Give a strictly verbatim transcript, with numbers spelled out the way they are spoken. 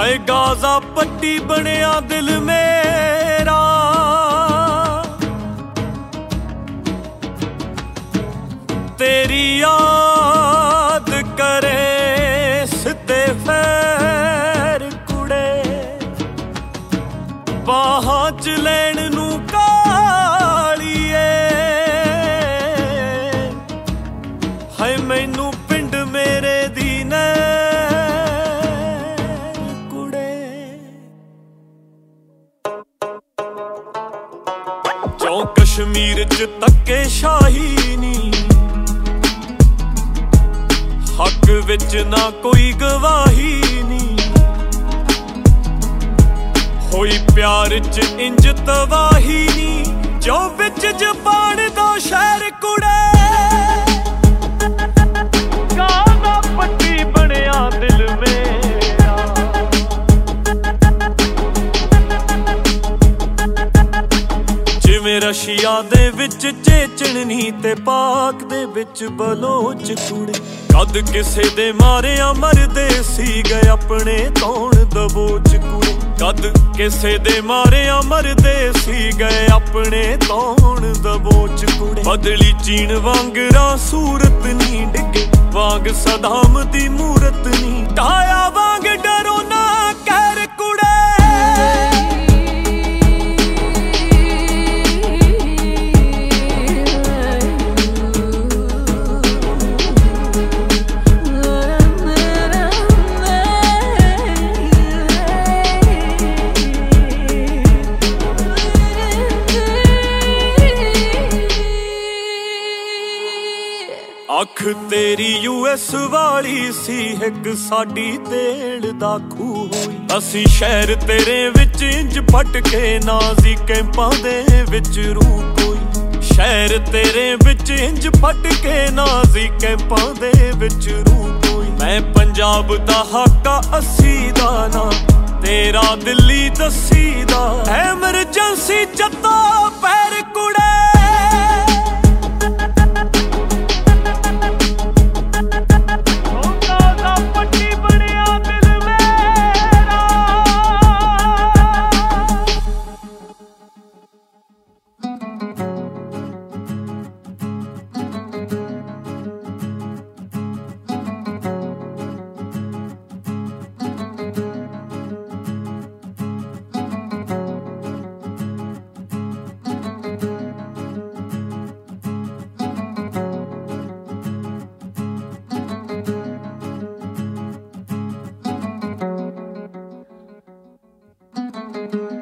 हाय Gaza पट्टी बनिया दिल मेरा, तेरी याद करे सिते फैर कुड़े, बाहां च लैन नू कालिए, हाय मैनू पिंड मेरे दी कश्मीर च धक्के शाही नी, हक विच ना कोई गवाही नी, होई प्यार च इंज तबाही नी, जो विच जबान दा शहर कुड़े, गाजा पट्टी बनिया दिल मेरा। जिवें रशिया दे विच चेचणनी ते पाक दे विच बलोच कुड़े, कद किसे दे मारिया मरदे सी गए अपने तौण दबोच कुड़े, कद किसे दे मारिया मरदे सी गए अपने तौण दबोच कुड़े। बदली चीन वांगरा सूरत नी डिगे, वांग सदाम दी मूरत नी ढाया, वांग डरो ना कहर कुड़े। अख तेरी यूएस वाली सी, एक साडी तेल दा खूह होई, असी शहर तेरे विच इंज भटके नाजी कैंपां दे विच रूह कोई, शहर तेरे विच इंज भटके नाजी कैंपां दे विच रूह कोई। मैं पंजाब दा हाका अस्सी दा ना, तेरा दिल्ली दसी दा, एमरजेंसी जत्ता पैर कुड़े। Thank you.